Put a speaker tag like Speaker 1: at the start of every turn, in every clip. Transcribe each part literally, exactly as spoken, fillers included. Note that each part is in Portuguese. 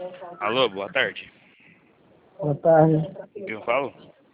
Speaker 1: Alô, boa tarde.
Speaker 2: Boa tarde,
Speaker 1: Com quem eu falo?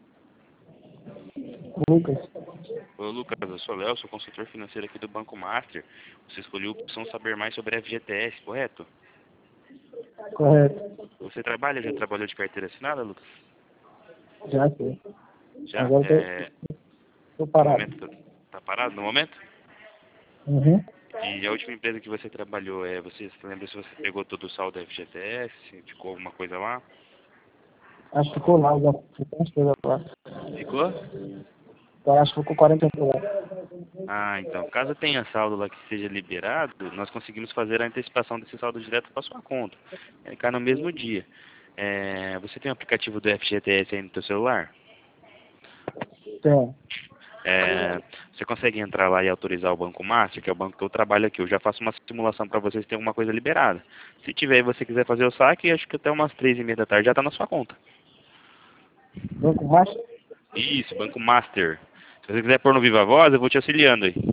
Speaker 2: Lucas.
Speaker 1: Ô Lucas, eu sou o Léo, sou consultor financeiro aqui do Banco Master. Você escolheu a opção saber mais sobre a F G T S, correto?
Speaker 2: Correto.
Speaker 1: Você trabalha, já trabalhou de carteira assinada, Lucas?
Speaker 2: Já sim.
Speaker 1: Já?
Speaker 2: Agora
Speaker 1: É...
Speaker 2: eu tô
Speaker 1: No
Speaker 2: parado.
Speaker 1: momento, tá parado no momento?
Speaker 2: Uhum.
Speaker 1: E a última empresa que você trabalhou, é, você se lembra se você pegou todo o saldo da F G T S, se ficou alguma coisa lá?
Speaker 2: Acho que ficou lá, já ficou umas coisas lá.
Speaker 1: Ficou?
Speaker 2: Então, acho que ficou quarenta e oito lá.
Speaker 1: Ah, então, caso tenha saldo lá que seja liberado, nós conseguimos fazer a antecipação desse saldo direto para sua conta. Ele cai no mesmo dia. É, você tem o aplicativo do F G T S aí no seu celular?
Speaker 2: Tem.
Speaker 1: É, você consegue entrar lá e autorizar o Banco Master, que é o banco que eu trabalho aqui. Eu já faço uma simulação para vocês se tem alguma coisa liberada. Se tiver e você quiser fazer o saque, acho que até umas três e meia da tarde já está na sua conta.
Speaker 2: Banco Master?
Speaker 1: Isso, Banco Master. Se você quiser pôr no Viva Voz, eu vou te auxiliando aí.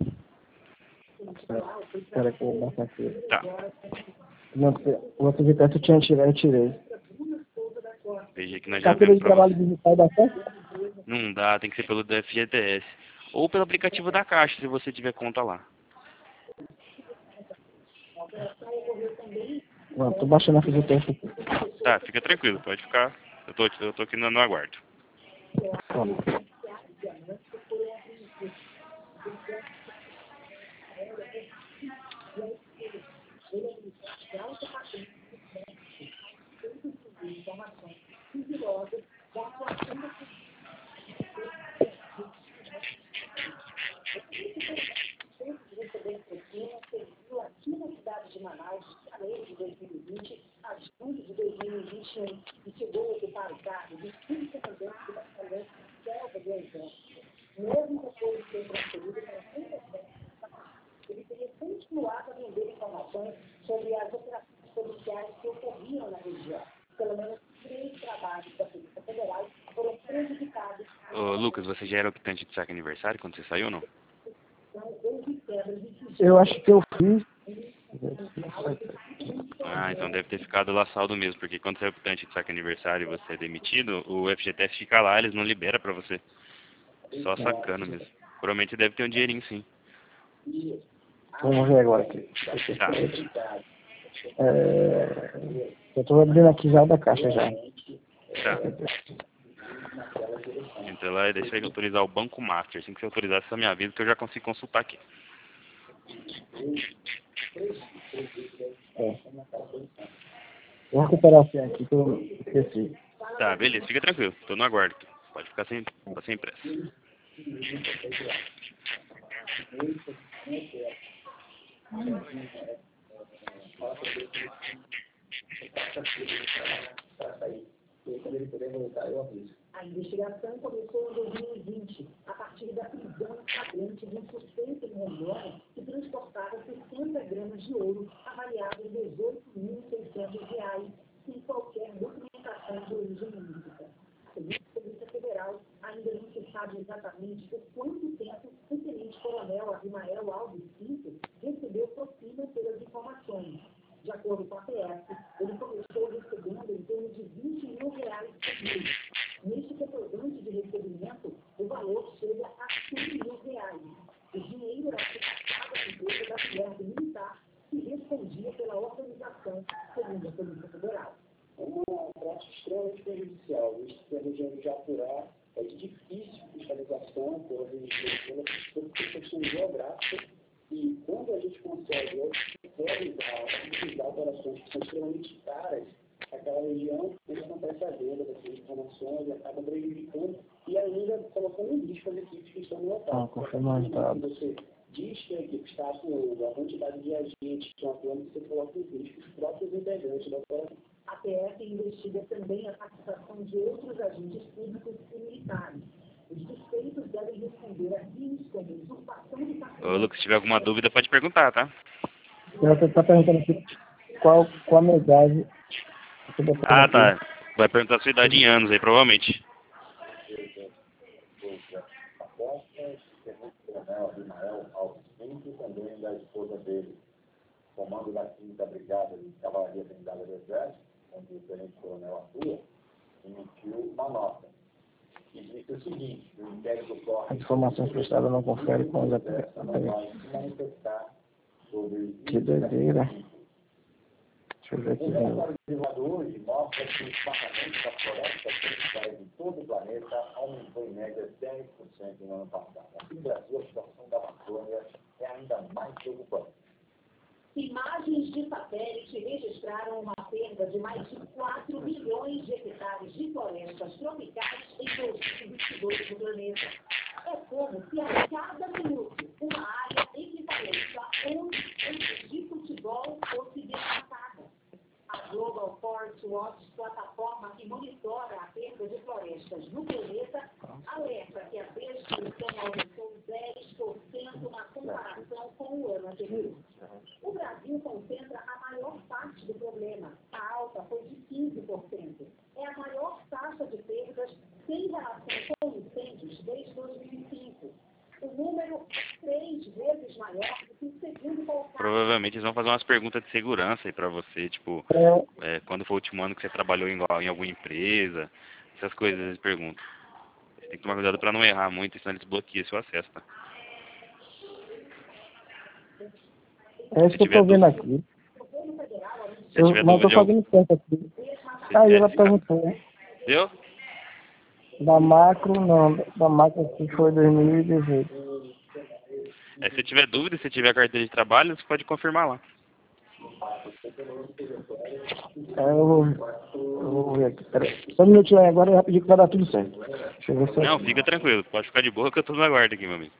Speaker 2: Espera que eu vou botar aqui.
Speaker 1: Tá.
Speaker 2: Não, porque o F G T S eu tinha tirado, eu tirei.
Speaker 1: Veja que nós já
Speaker 2: Carteira
Speaker 1: vemos
Speaker 2: de
Speaker 1: para
Speaker 2: trabalho
Speaker 1: você.
Speaker 2: digital da certo?
Speaker 1: Não dá, tem que ser pelo do F G T S. Ou pelo aplicativo da Caixa, se você tiver conta lá.
Speaker 2: Não, tô baixando a F G T S aqui.
Speaker 1: Tá, fica tranquilo, pode ficar. Eu tô, eu tô aqui no, no aguardo.
Speaker 2: Pronto.
Speaker 1: Ô, Lucas, você já era optante de saque aniversário quando você saiu ou não?
Speaker 2: Eu acho que eu fiz.
Speaker 1: Ah, então deve ter ficado lá saldo mesmo, porque quando você é optante de saque aniversário e você é demitido, o F G T S fica lá, eles não liberam pra você. Só sacando mesmo. Provavelmente deve ter um dinheirinho sim.
Speaker 2: Vamos ver agora aqui.
Speaker 1: Tá.
Speaker 2: É... Eu tô abrindo aqui já o da caixa já.
Speaker 1: Tá. Entra lá e deixa ele autorizar o Banco Master. Assim que você autorizar, você me avisa que eu já consigo consultar aqui.
Speaker 2: É. Vou recuperar a senha aqui que eu esqueci.
Speaker 1: Tá, beleza, fica tranquilo. Tô no aguardo. Pode ficar sem, ficar sem pressa.
Speaker 3: A investigação começou em dois mil e vinte, a partir da prisão flagrante de um suspeito em Rondônia que transportava sessenta gramas de ouro, avaliado em dezoito mil e seiscentos reais, sem qualquer documentação de origem ilícita. Segundo a Polícia Federal, ainda não se sabe exatamente por quanto tempo o tenente-coronel Abimael Alves Pinto recebeu propina pelas informações. De acordo com a P F, ele começou recebendo em torno de vinte mil reais por mês. Neste comprovante de recebimento, o valor chega a cem mil reais. O dinheiro era repassado à empresa da Fiesp Militar, que respondia pela organização, segundo a Polícia Federal. Uma prática extremamente prejudicial. Isso que a região de apurar é de difícil fiscalização pela questão geográfica. E quando a gente consegue realizar operações que são extremamente caras, aquela região, ele acontece a venda dessas informações e acaba prejudicando e ainda colocando em risco as equipes que estão no local.
Speaker 2: Ah, confirmado os dados.
Speaker 3: Você diz que a equipe está atuando, a quantidade de agentes que estão atuando, você coloca em risco os próprios integrantes da operação. A P F investiga também a participação de outros agentes públicos e militares. Os suspeitos devem responder a crimes como usurpação de patrimônio.
Speaker 1: Ô, Lucas, se tiver alguma dúvida, pode perguntar, tá?
Speaker 2: Você está perguntando aqui qual, qual a minha idade. Eu tô botando
Speaker 1: Ah,
Speaker 2: aqui.
Speaker 1: tá. Vai perguntar a sua idade em anos aí, provavelmente.
Speaker 4: Abimael Alves Pinto, também da esposa dele, comando da quinta Brigada de Cavalaria Blindada do Exército, onde o tenente-coronel atua, emitiu uma nota. E disse o seguinte: o inquérito corre.
Speaker 2: As informações prestadas não conferem com os aplicativos.
Speaker 4: Vai se manifestar sobre.
Speaker 2: Que doideira. Deixa eu ver aqui.
Speaker 4: O relatório privado hoje mostra que o espaçamento da floresta tropicais em todo o planeta aumentou em média dez por cento no ano passado. Aqui no Brasil, a situação da Amazônia é ainda mais preocupante.
Speaker 3: Imagens de satélite registraram uma perda de mais de quatro bilhões de hectares de florestas tropicais em dois mil e vinte e dois no planeta. É como se a cada minuto uma área equivalente a onze campos de futebol fosse desmatada. A Global Forest Watch, plataforma que monitora a perda de florestas no planeta, alerta que a destruição aumentou dez por cento na comparação com o ano anterior. O Brasil concentra a maior parte do problema. A alta foi de quinze por cento. É a maior taxa de perdas sem relação com incêndios desde dois mil e cinco. O número é três vezes maior do que o segundo colocado.
Speaker 1: Provavelmente eles vão fazer umas perguntas de segurança aí pra você, tipo,
Speaker 2: É,
Speaker 1: é, quando foi o último ano que você trabalhou em, em alguma empresa, essas coisas eles perguntam. Você tem que tomar cuidado pra não errar muito, senão eles bloqueiam seu acesso, tá?
Speaker 2: é isso que eu tô vendo aqui.
Speaker 1: Se
Speaker 2: Eu,
Speaker 1: tiver
Speaker 2: mas
Speaker 1: dúvida
Speaker 2: eu tô
Speaker 1: de algum...
Speaker 2: fazendo conta aqui.
Speaker 1: se
Speaker 2: Aí
Speaker 1: tiver-
Speaker 2: ela perguntou, né?
Speaker 1: Deu?
Speaker 2: Da macro, não. Da macro que foi dois mil e dezoito.
Speaker 1: É, se tiver dúvida, se tiver carteira de trabalho, você pode confirmar lá.
Speaker 2: É, eu vou, eu vou ver aqui. Peraí. Só um minutinho aí agora, rapidinho que vai dar tudo certo. Deixa eu ver se
Speaker 1: Não, fica tranquilo, pode ficar de boa que eu tô na guarda aqui, meu amigo.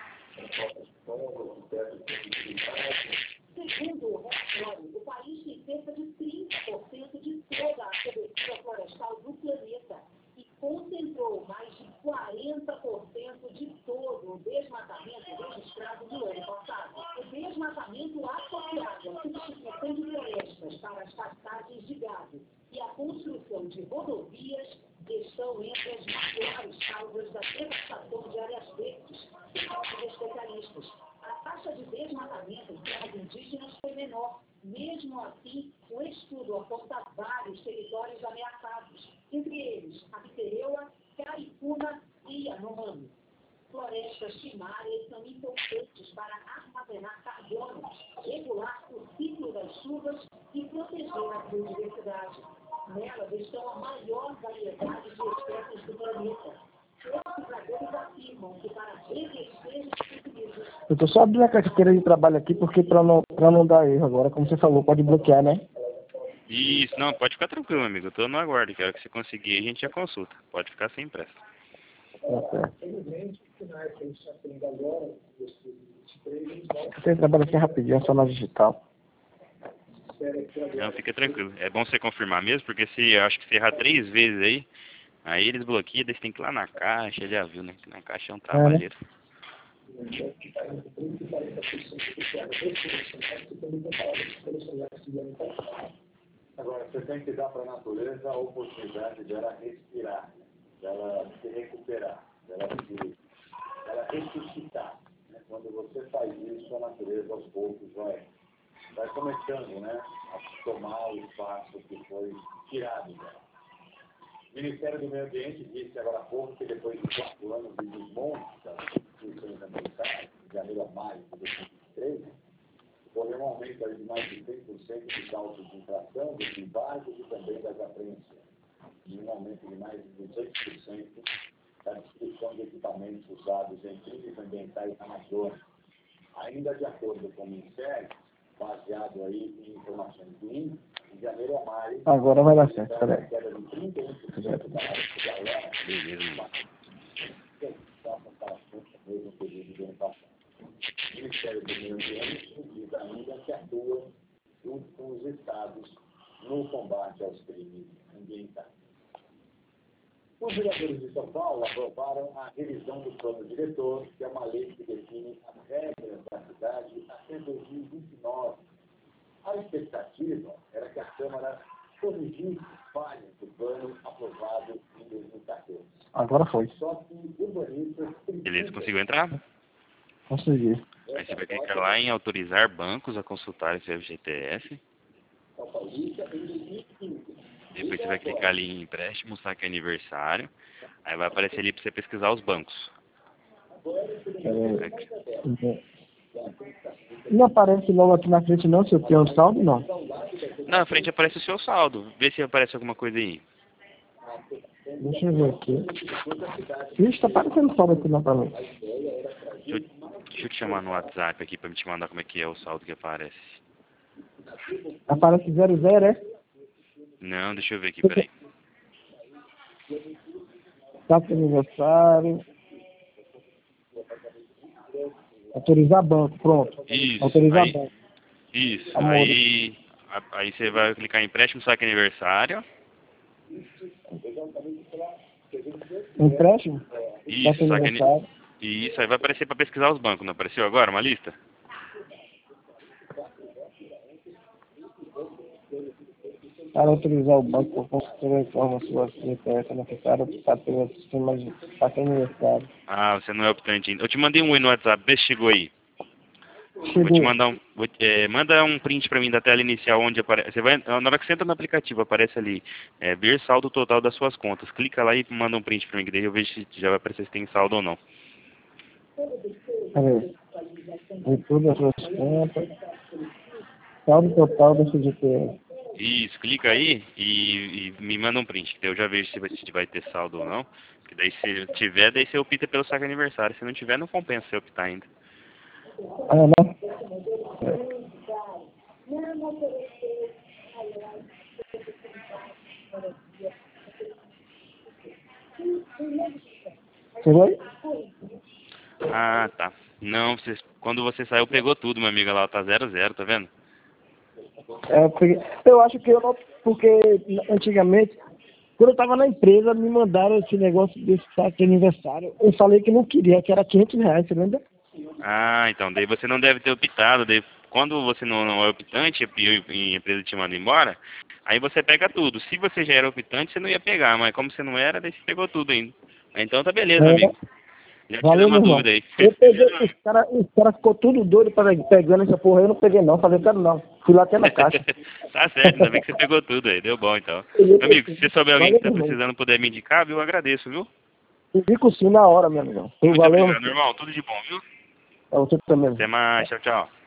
Speaker 3: Segundo o relatório, o país tem cerca de trinta por cento de toda a cobertura florestal do planeta e concentrou mais de quarenta por cento de todo o desmatamento registrado no ano passado. O desmatamento associado à substituição de florestas para as pastagens de gado e a construção de rodovias estão entre as maiores causas da devastação de áreas verdes, segundo os especialistas. A taxa de desmatamento em terras indígenas foi menor. Mesmo assim, o estudo aponta vários territórios ameaçados, entre eles Abitereua, Caricuna e Yanomami. Florestas primárias são importantes para armazenar carbono, regular o ciclo das chuvas e proteger a biodiversidade. Nelas estão a maior variedade de espécies do planeta. Pesquisadores afirmam que para reverter os prejuízos.
Speaker 2: Eu tô só abrindo a carteira de trabalho aqui, porque pra não, pra não dar erro agora, como você falou, pode bloquear, né?
Speaker 1: Isso, não, pode ficar tranquilo, amigo. Eu tô no aguardo, que a hora que você conseguir a gente já consulta. Pode ficar sem pressa.
Speaker 2: Tá certo. Você trabalha aqui rapidinho, só na digital.
Speaker 1: Não, fica tranquilo. É bom você confirmar mesmo, porque se eu acho que você errar três vezes aí, aí eles bloqueiam, daí você tem que ir lá na caixa, já viu, né? Que na caixa é um trabalheiro.
Speaker 4: Agora, você tem que dar para a natureza a oportunidade dela respirar, dela se recuperar, dela se dela ressuscitar. Né? Quando você faz isso, a natureza aos poucos vai, vai começando, né, a tomar o espaço que foi tirado dela. O Ministério do Meio Ambiente disse agora há pouco que depois de quatro anos de desmonte das instituições ambientais, de janeiro a maio de dois mil e vinte e três, ocorreu um aumento aí de mais de cem por cento de autos de infração, dos embargos e também das apreensões. E um aumento de mais de dezoito por cento da destruição de equipamentos usados em crimes ambientais na Amazônia. Ainda de acordo com o Ministério, baseado aí em informações do I N P E, de janeiro a maio,
Speaker 2: Agora vai dar certo, peraí.
Speaker 4: queda de trinta e um por cento da área de galera,
Speaker 1: Beleza, mano.
Speaker 4: mesmo período do ano passado. O Ministério do Meio Ambiente diz ainda que atua junto com os estados no combate aos crimes ambientais. Os vereadores de São Paulo aprovaram a revisão do plano diretor, que é uma lei que define as regras da cidade até dois mil e vinte e nove. A expectativa era que a Câmara corrigisse falhas do plano aprovado em dois mil e quatorze.
Speaker 2: Agora foi.
Speaker 4: Só que urbanistas...
Speaker 1: Beleza, conseguiu entrar?
Speaker 2: Consegui.
Speaker 1: Aí você vai clicar lá em autorizar bancos a consultar esse F G T S.
Speaker 4: Paulista em dois mil e quinze.
Speaker 1: Depois você vai clicar ali em empréstimo, saque aniversário. Aí vai aparecer ali para você pesquisar os bancos.
Speaker 2: É, não aparece logo aqui na frente não, se eu tenho um saldo, não.
Speaker 1: Na frente aparece o seu saldo. Vê se aparece alguma coisa aí.
Speaker 2: Deixa eu ver aqui. Ixi, tá aparecendo saldo aqui na frente.
Speaker 1: Deixa eu, deixa eu te chamar no WhatsApp aqui pra me te mandar como é que é o saldo que aparece.
Speaker 2: Aparece zero zero, é?
Speaker 1: Não, deixa eu ver aqui, peraí.
Speaker 2: Data de aniversário. Autorizar banco, pronto.
Speaker 1: Isso,
Speaker 2: Autorizar
Speaker 1: aí,
Speaker 2: banco.
Speaker 1: isso.
Speaker 2: Amor.
Speaker 1: Aí, a- aí você vai clicar em empréstimo, saque aniversário.
Speaker 2: Empréstimo?
Speaker 1: Isso,
Speaker 2: Data de
Speaker 1: saque ani-
Speaker 2: aniversário.
Speaker 1: Isso, aí vai aparecer pra pesquisar os bancos. Não apareceu agora uma lista?
Speaker 2: Para autorizar o banco por consultar a informação C P F necessária para ter o sistema de data de aniversário.
Speaker 1: Ah, você não é optante ainda. Eu te mandei um oi no WhatsApp, vê se chegou aí. Vou te
Speaker 2: Chegou.
Speaker 1: mandar um, vou, é, manda um print pra mim da tela inicial onde aparece. Você vai, na hora que você entra no aplicativo, aparece ali, é, ver saldo total das suas contas. Clica lá e manda um print pra mim, que daí eu vejo se já vai aparecer se tem saldo ou não.
Speaker 2: Peraí. De todas as suas contas. Saldo total da C G P S.
Speaker 1: Isso, clica aí e, e me manda um print, que daí eu já vejo se vai, se vai ter saldo ou não. Que daí se tiver, daí você opta pelo saque aniversário. Se não tiver, não compensa você optar ainda.
Speaker 2: Ah, não? Chegou aí?
Speaker 1: Ah, tá. Não, você, quando você saiu, pegou tudo, minha amiga, lá tá zero zero, tá vendo?
Speaker 2: É, eu, peguei- eu acho que eu não, porque antigamente, quando eu tava na empresa, me mandaram esse negócio desse saque de aniversário. Eu falei que não queria, que era quinhentos reais, você lembra?
Speaker 1: Ah, então, daí você não deve ter optado, daí quando você não, não é optante e a empresa te manda embora, aí você pega tudo. Se você já era optante, você não ia pegar, mas como você não era, daí você pegou tudo ainda. Então tá beleza, meu
Speaker 2: É,
Speaker 1: amigo. Já tirei
Speaker 2: valeu,
Speaker 1: uma
Speaker 2: meu irmão.
Speaker 1: dúvida aí.
Speaker 2: Eu peguei, os caras os cara ficou tudo doido pra, pegando essa porra, eu não peguei não, falei, quero não. Fui lá até na caixa.
Speaker 1: Tá certo, ainda bem que você pegou tudo aí, deu bom então. Meu amigo, se você souber alguém que
Speaker 2: Valeu,
Speaker 1: tá
Speaker 2: meu irmão.
Speaker 1: precisando puder me indicar, viu, eu agradeço, viu?
Speaker 2: Fico sim na hora, meu amigão.
Speaker 1: Muito
Speaker 2: Valeu.
Speaker 1: obrigado, meu irmão. Tudo de bom, viu?
Speaker 2: É você também.
Speaker 1: Até mais, tchau, tchau.